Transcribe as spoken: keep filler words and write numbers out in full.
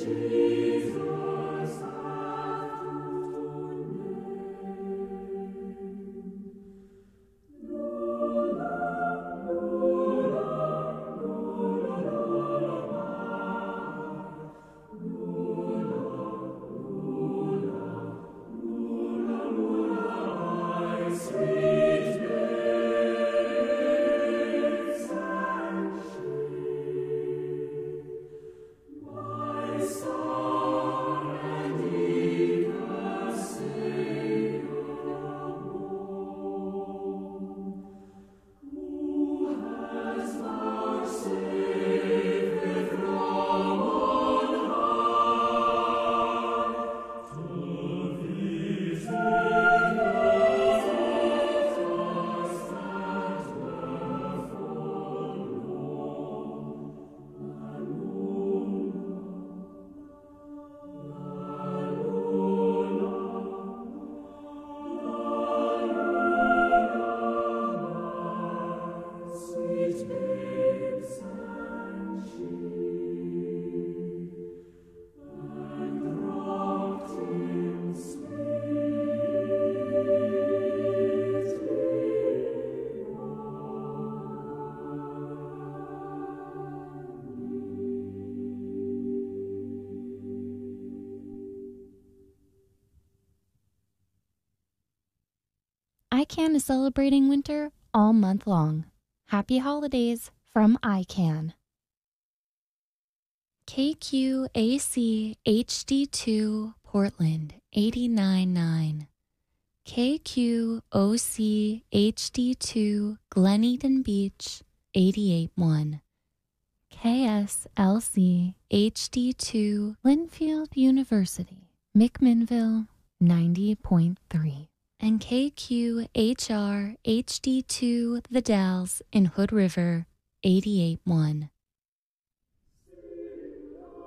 ICANN is celebrating winter all month long. Happy holidays from ICANN. K Q A C H D two Portland eighty-nine point nine. K Q O C H D two Glen Eden Beach eighty-eight point one. K S L C H D two Linfield University McMinnville ninety point three. And K Q H R H D two The Dalles in Hood River eighty-eight point one.